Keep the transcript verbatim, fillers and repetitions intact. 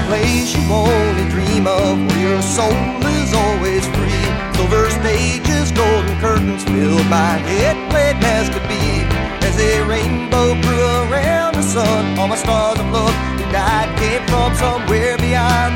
place you only dream of, where your soul is always free. Silver stages, golden curtains filled my head, played as could be. As a rainbow grew around the sun, all my stars of love who died came from somewhere